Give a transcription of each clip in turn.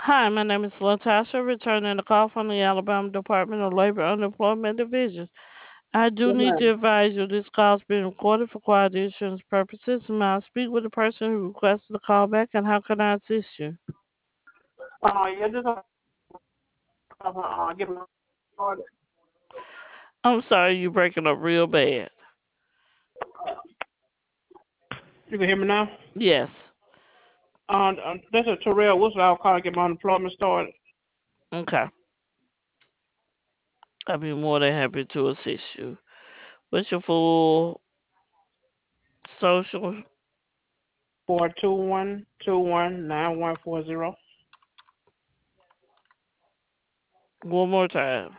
Hi, my name is Latasha, returning the call from the Alabama Department of Labor Unemployment Division. I do Yes, need ma'am. to advise you this call is being recorded for quality assurance purposes. May I speak with the person who requested the call back, and how can I assist you? Yeah, just get my started. I'm sorry, you're breaking up real bad. You can hear me now. Yes. This is Terrell Wilson. I'll call to get my unemployment started. Okay. I'll be more than happy to assist you. What's your full social? 421-219-1140. One more time.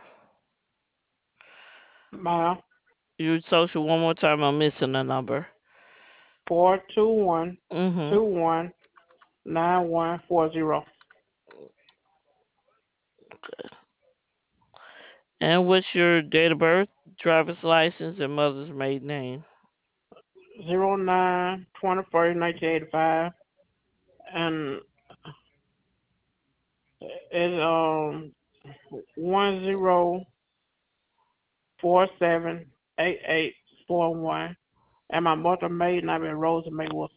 Mile. Your social one more time. I'm missing a number. 421 Mm-hmm. 219 1140. And what's your date of birth, driver's license, and mother's maiden name? 09/21/1985. And it's 10478841. And my mother maiden name is Rosa May Wilson.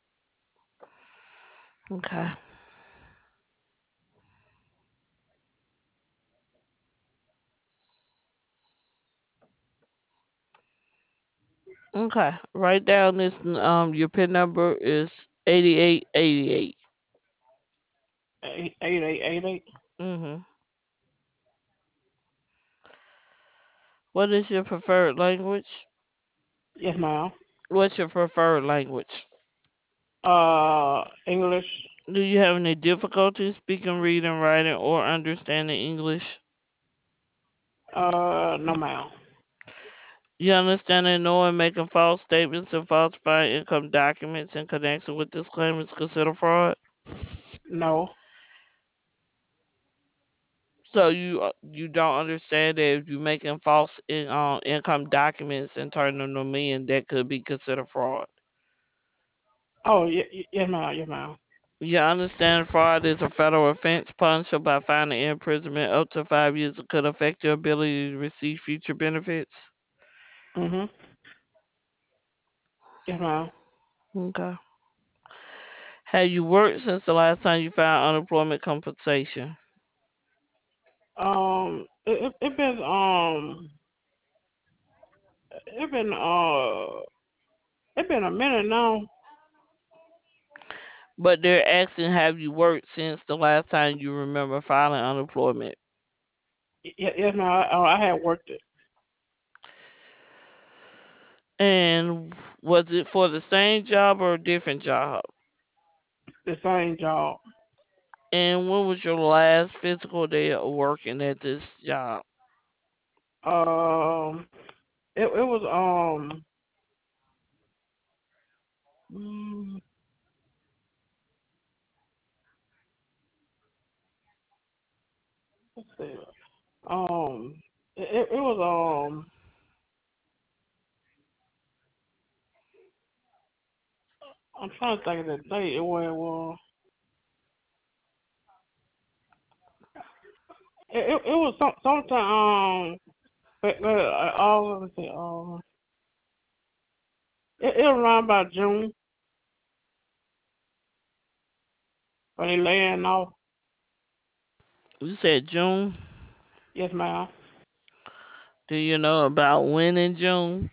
Okay. Okay. Write down this. Your PIN number is 8888. 8888. Mhm. What is your preferred language? Yes, ma'am. What's your preferred language? English. Do you have any difficulty speaking, reading, writing, or understanding English? No, ma'am. You understand and knowing making false statements and falsifying income documents in connection with this claim is considered fraud. No. So you don't understand that if you're making income documents and turning them in, that could be considered fraud. Oh, yes, ma'am. Yes, ma'am. You understand fraud is a federal offense punishable by fine and imprisonment up to 5 years. It could affect your ability to receive future benefits. Mhm. Yes, ma'am. Okay. Have you worked since the last time you filed unemployment compensation? It been it been it been a minute now. But they're asking, have you worked since the last time you remember filing unemployment? Yes, ma'am. I had worked it And was it for the same job or a different job? the same job. And when was your last physical day of working at this job? Um, it was mm, let's see. It was I'm trying to think of the date. It was sometime. Let me see. It was around about June when they laying off. You said June. Yes, ma'am. Do you know about when in June?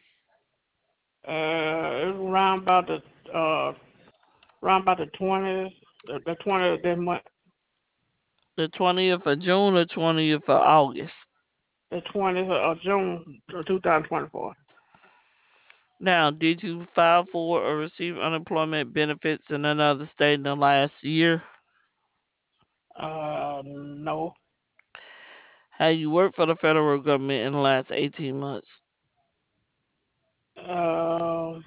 It was uh around about the 20th, the 20th of this month, The 20th of June or 20th of August? the 20th of June, 2024. Now, did you file for or receive unemployment benefits in another state in the last year? No. Have you worked for the federal government in the last 18 months? Uh,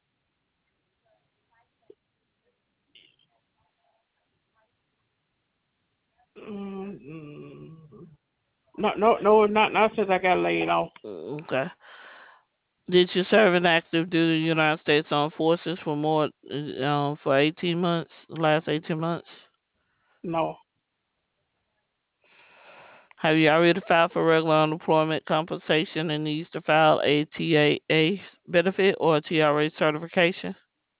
mm, mm, no, not since I got laid off. Okay. Did you serve in active duty United States Armed Forces for for 18 months, the last 18 months? No. Have you already filed for regular unemployment compensation and needs to file a TAA benefit or a TRA certification?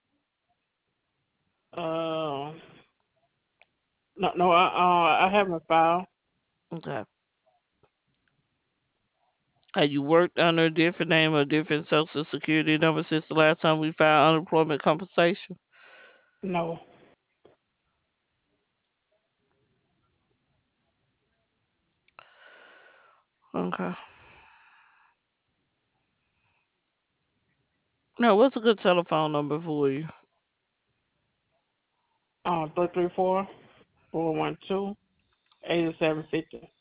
Uh, no, I haven't filed. Okay. Have you worked under a different name or different social security number since the last time we filed unemployment compensation? No. Okay. Now, what's a good telephone number for you? 334-412-8750.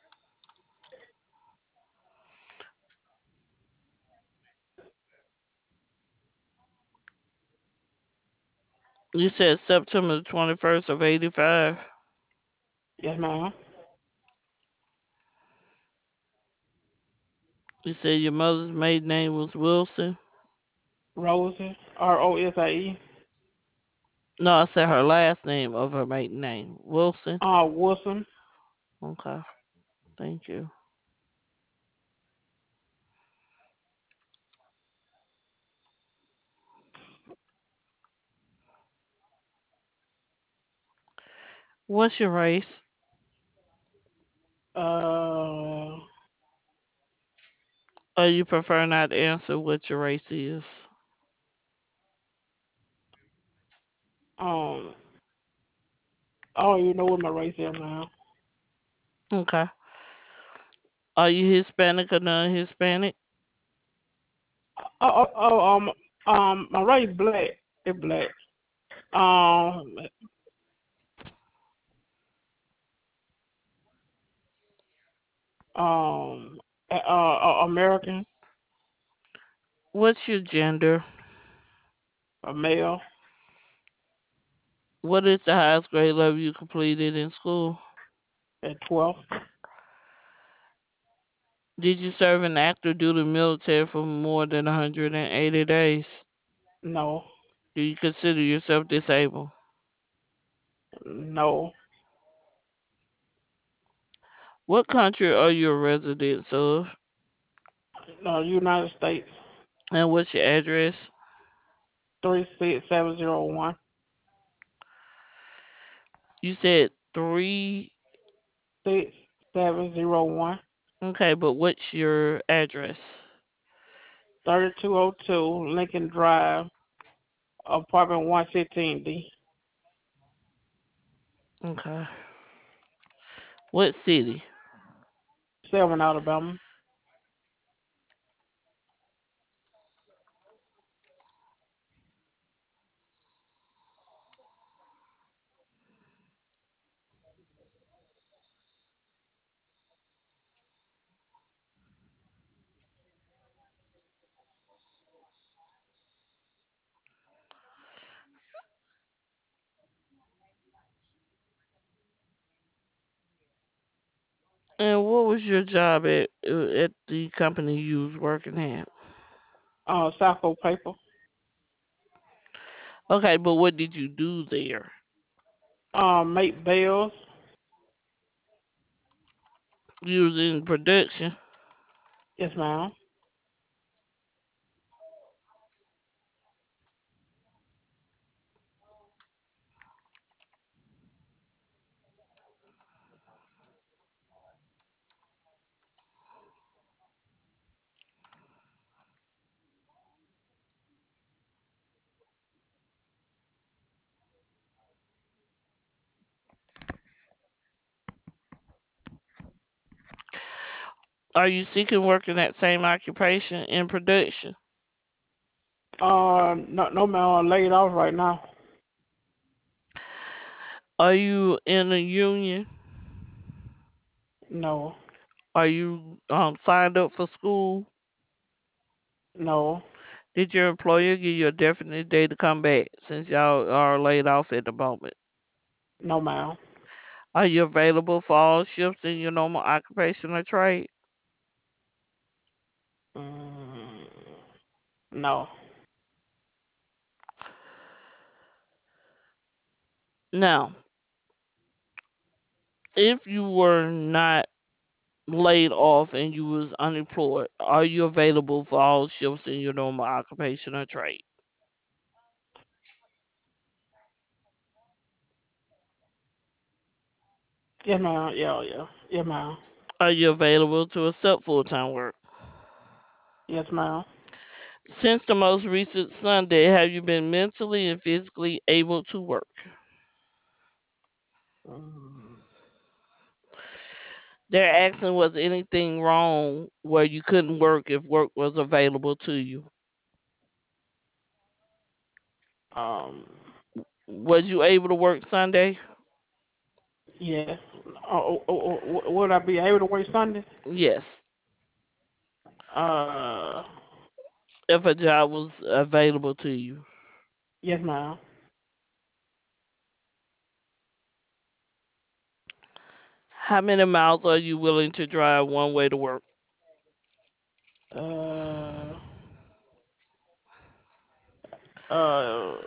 You said September 21st of 85. Yes, ma'am. You said your mother's maiden name was Wilson. Rosie, Rosie. No, I said her last name of her maiden name. Wilson. Wilson. Okay. Thank you. What's your race? Uh, Or you prefer not to answer what your race is? um, oh, you know what my race is now. Okay. Are you Hispanic or non-Hispanic? My race black. It's black. Um, um, American, What's your gender? a male, What is the highest grade level you completed in school? at 12. Did you serve in active duty military for more than 180 days? No, Do you consider yourself disabled? no, What country are you a resident of? no, United States, And what's your address? 36701. You said three. 6701. Okay, but what's your address? 3202 Lincoln Drive, apartment 115D, Okay. What city? Selma, Alabama. And what was your job at the company you was working at? Southfield Paper. Okay, but what did you do there? Make bells. You was in production. Yes, ma'am. Are you seeking work in that same occupation in production? No, no, ma'am. I'm laid off right now. Are you in a union? No, Are you signed up for school? no, Did your employer give you a definite day to come back since y'all are laid off at the moment? no, ma'am. Are you available for all shifts in your normal occupation or trade? Mm, no. Now, if you were not laid off and you was unemployed, are you available for all shifts in your normal occupation or trade? Yes, ma'am. Yeah, yeah. Yes, ma'am. Are you available to accept full-time work? Yes, ma'am. Since the most recent Sunday, have you been mentally and physically able to work? Mm, They're asking was anything wrong where you couldn't work if work was available to you. Um, Was you able to work Sunday? yes. Would I be able to work Sunday? Yes. Uh, If a job was available to you. yes, ma'am. How many miles are you willing to drive one way to work? Uh, uh,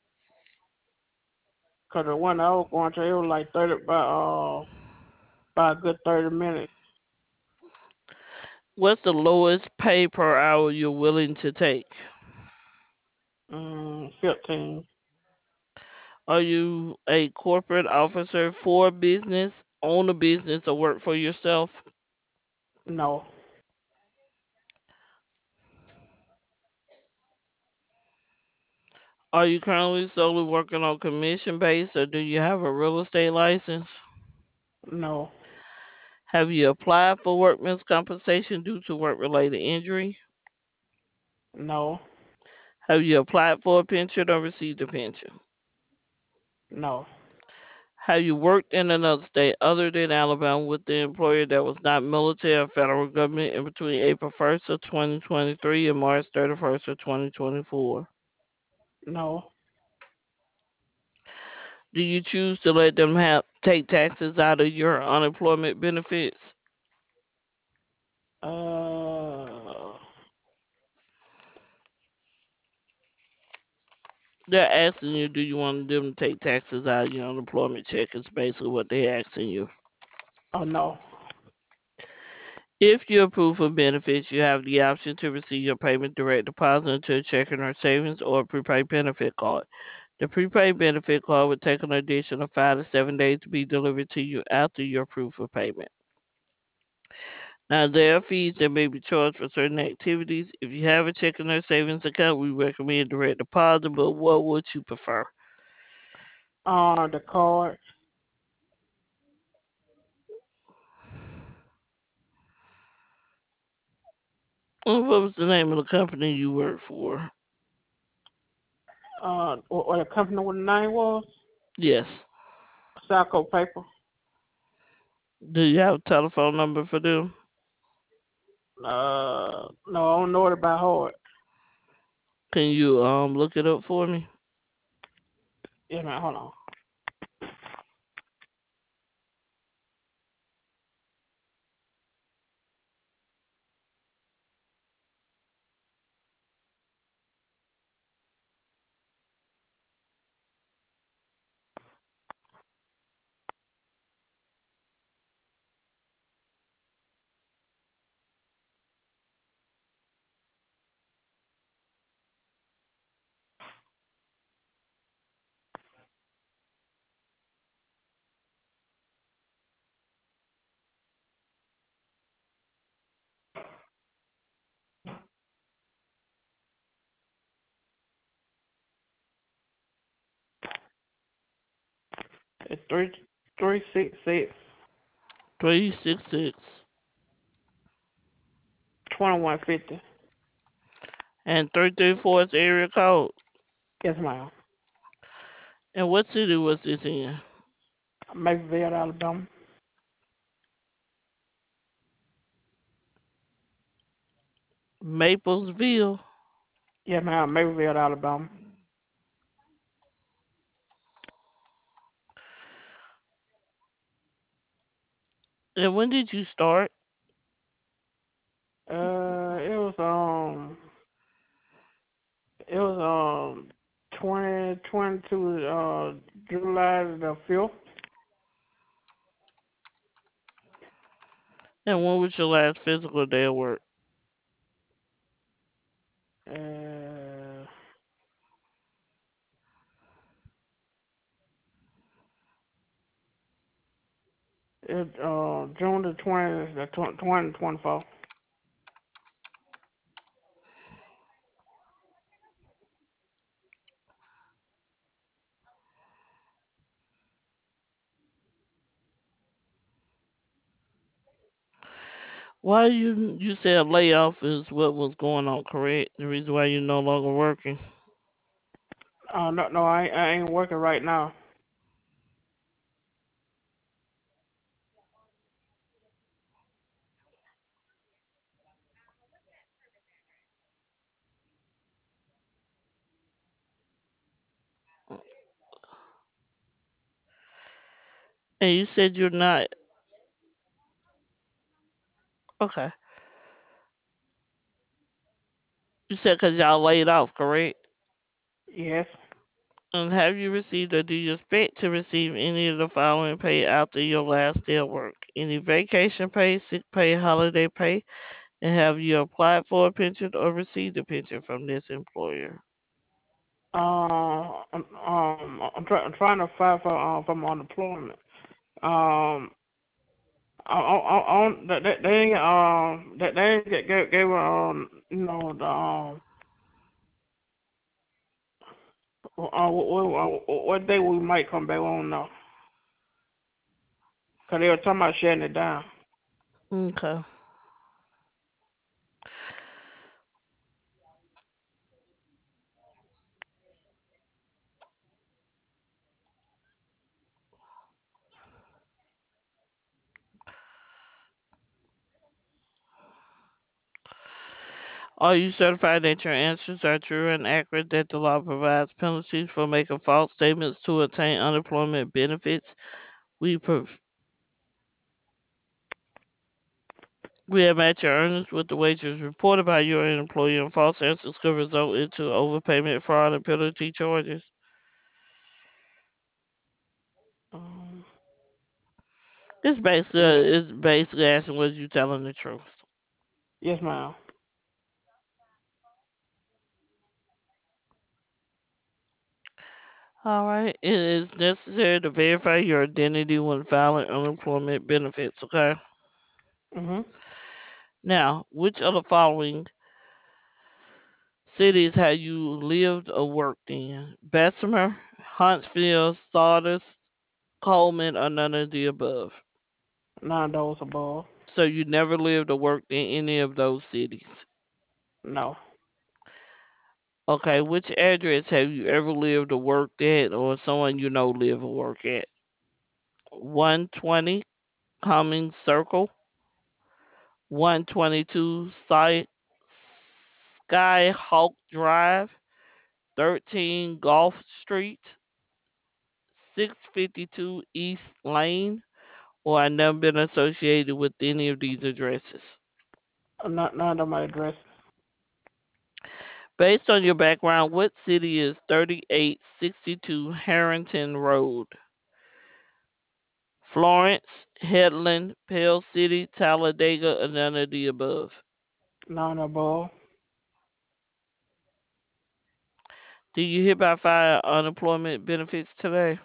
cause the one I was going to, it was like 30 by a good 30 minutes. What's the lowest pay per hour you're willing to take? 15. Are you a corporate officer for a business, own a business, or work for yourself? No, Are you currently solely working on commission base or do you have a real estate license? no, Have you applied for workman's compensation due to work related injury? no, Have you applied for a pension or received a pension? no, Have you worked in another state other than Alabama with the employer that was not military or federal government in between April 1st of 2023 and March 31st of 2024? no. Do you choose to let them take taxes out of your unemployment benefits? Uh, They're asking you, do you want them to take taxes out of your unemployment check? Is basically what they're asking you. oh no, If you approve for benefits, you have the option to receive your payment direct deposit into a checking or savings or a prepaid benefit card. The prepaid benefit card would take an additional 5 to 7 days to be delivered to you after your proof of payment. Now, there are fees that may be charged for certain activities. If you have a checking or savings account, we recommend direct deposit, but what would you prefer? the card. What was the name of the company you work for? What the company with the name was? Yes. Saco Paper. Do you have a telephone number for them? No, I don't know it by heart. Can you look it up for me? Yeah, man, hold on. It's 366 366 2150. and 334 is the area code. Yes, ma'am. And what city was this in? Mapleville, Alabama. Maplesville. Yes, ma'am. Mapleville, Alabama. And when did you start? It was it was 2022 July the 5th. And when was your last physical day of work? Uh, it June the 20th, the 2024. Why you said layoff is what was going on, correct? The reason why you're no longer working. No, I ain't working right now. And you said you're not okay. You said because y'all laid off, correct? Yes. And have you received or do you expect to receive any of the following pay after your last day of work? Any vacation pay, sick pay, holiday pay? And have you applied for a pension or received a pension from this employer? I'm trying to file for unemployment. Um, they gave what day we might come back on now? Cause they were talking about shutting it down. Okay. Are you certified that your answers are true and accurate, that the law provides penalties for making false statements to obtain unemployment benefits? We prov- we have matched your earnings with the wages reported by your employer, and false answers could result into overpayment, fraud, and penalty charges. Um, yes, It's basically asking was you telling the truth. yes, ma'am. All right. It is necessary to verify your identity when filing unemployment benefits. Okay. Mhm. Now, which of the following cities have you lived or worked in? Bessemer, Huntsville, Sardis, Coleman, or none of the above? None of those above. So you never lived or worked in any of those cities. No. Okay, which address have you ever lived or worked at, or someone you know live or work at? 120 Cummings Circle, 122 Skyhawk Drive, 13 Gulf Street, 652 East Lane, or I've never been associated with any of these addresses. None of my addresses. Based on your background, what city is 3862 Harrington Road? Florence, Headland, Pell City, Talladega, or none of the above? None above. Do you hereby file unemployment benefits today?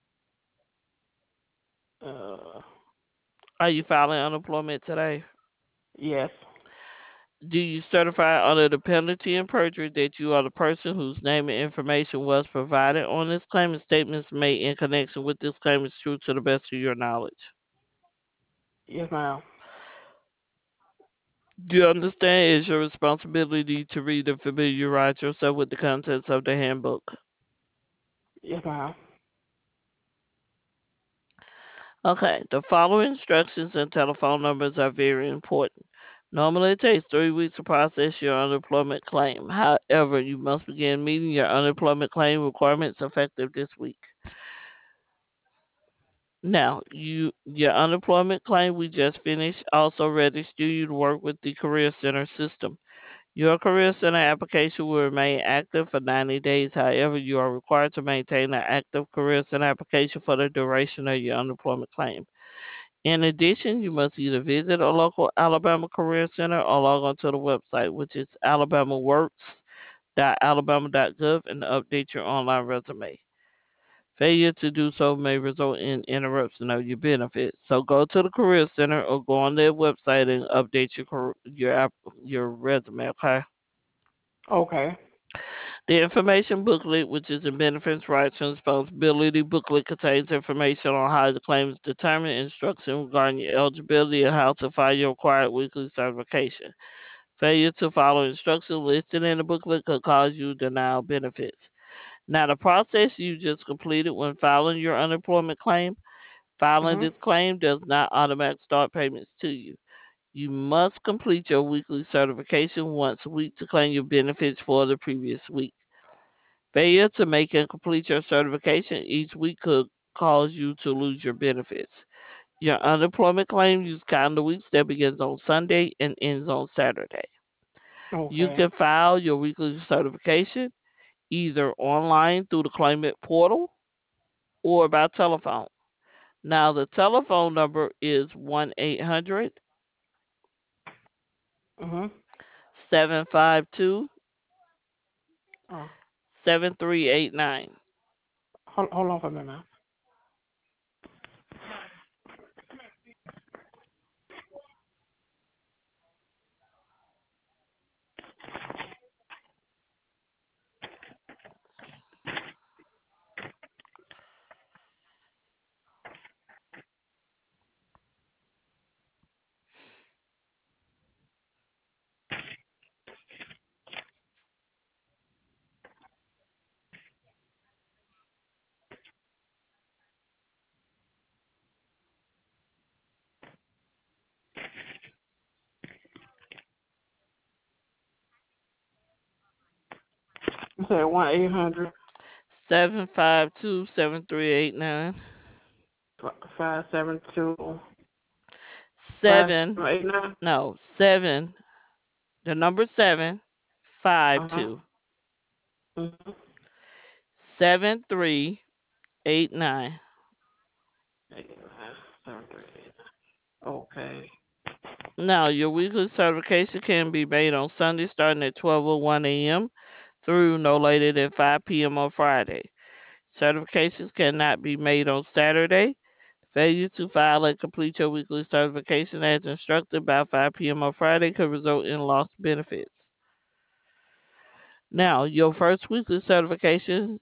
Uh, Are you filing unemployment today? yes. Do you certify under the penalty and perjury that you are the person whose name and information was provided on this claim and statements made in connection with this claim is true to the best of your knowledge? Yes, ma'am. Do you understand it is your responsibility to read and familiarize yourself with the contents of the handbook? Yes, ma'am. Okay, the following instructions and telephone numbers are very important. Normally, it takes 3 weeks to process your unemployment claim. However, you must begin meeting your unemployment claim requirements effective this week. Now, your unemployment claim we just finished also register you to work with the Career Center system. Your Career Center application will remain active for 90 days. However, you are required to maintain an active Career Center application for the duration of your unemployment claim. In addition, you must either visit a local Alabama Career Center or log on to the website, which is alabamaworks.alabama.gov, and update your online resume. Failure to do so may result in interruption of your benefits. So go to the Career Center or go on their website and update your resume. Okay. Okay. The information booklet, which is a benefits, rights, and responsibility booklet, contains information on how the claim is determined, instruction regarding your eligibility, and how to file your required weekly certification. Failure to follow instructions listed in the booklet could cause you denial benefits. Now, the process you just completed when filing your unemployment claim, filing Mhm. this claim does not automatically start payments to you. You must complete your weekly certification once a week to claim your benefits for the previous week. Failure to make and complete your certification each week could cause you to lose your benefits. Your unemployment claim uses calendar weeks that begins on Sunday and ends on Saturday. You Okay. can file your weekly certification either online through the claimant portal or by telephone. Now, the telephone number is 1 800 Mhm. 752 Oh, 7389. hold on for a minute. You said 1-800 752 7389. 572 7, 5789. no, 7, the number 7, Uh huh. 52 Mhm. 7389. 8973. Okay. Now, your weekly certification can be made on Sunday starting at 12:01 a.m. through no later than 5 p.m. on Friday. Certifications cannot be made on Saturday. Failure to file and complete your weekly certification as instructed by 5 p.m. on Friday could result in lost benefits. Now, your first weekly certification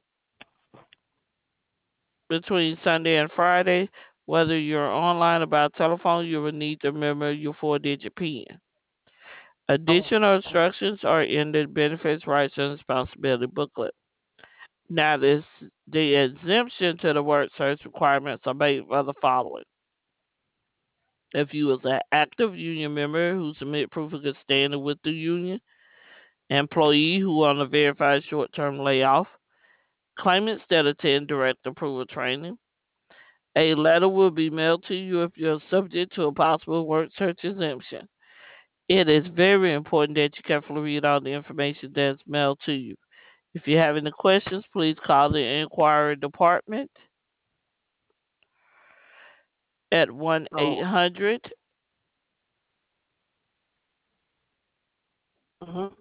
between Sunday and Friday, whether you're online or by telephone, you will need to remember your 4-digit PIN. Oh. Additional instructions are in the Benefits, Rights, and Responsibility booklet. Now, the exemption to the work search requirements are made by the following. If you was an active union member who submit proof of good standing with the union, employee who on a verified short-term layoff, claimants that attend direct approval training, a letter will be mailed to you if you're subject to a possible work search exemption. It is very important that you carefully read all the information that's mailed to you. If you have any questions, please call the inquiry department at 1 Oh. 800 Mhm.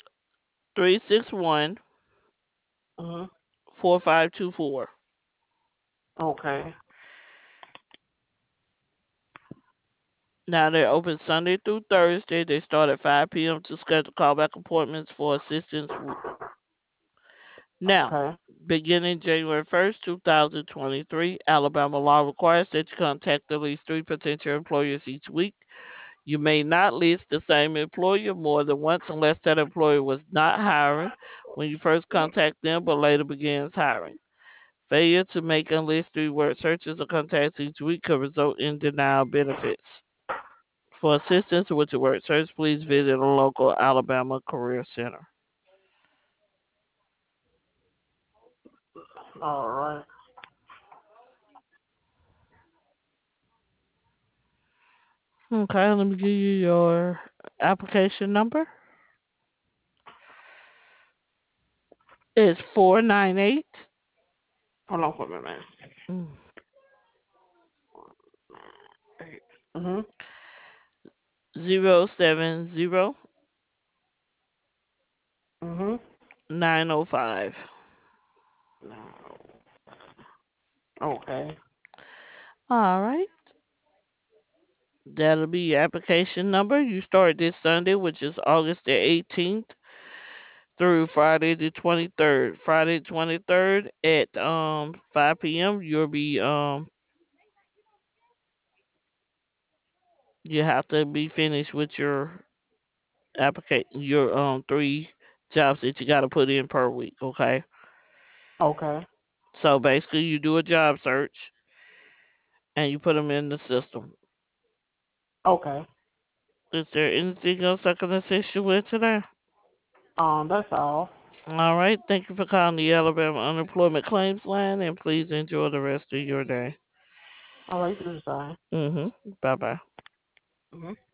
361 Mhm. 4524. Okay. Now they're open Sunday through Thursday. They start at 5 p.m. to schedule callback appointments for assistance. Now, Okay. beginning January 1st, 2023, Alabama law requires that you contact at least 3 potential employers each week. You may not list the same employer more than once unless that employer was not hiring when you first contact them but later begins hiring. Failure to make and list 3-word searches or contacts each week could result in denial of benefits. For assistance with your work search, please visit a local Alabama Career Center. All right. Okay, let me give you your application number. It's 498. Hold on for a minute. Mm. Mhm. 070 Mhm. 905. No. Okay. All right. That'll be your application number. You start this Sunday, which is August the 18th through Friday the 23rd. Friday 23rd at 5 p.m. You have to be finished with your your 3 jobs that you got to put in per week, okay? Okay. So basically you do a job search and you put them in the system. Okay. Is there anything else I can assist you with today? That's all. All right. Thank you for calling the Alabama Unemployment Claims Line, and please enjoy the rest of your day. All right, you do the same. Bye bye. Mhm.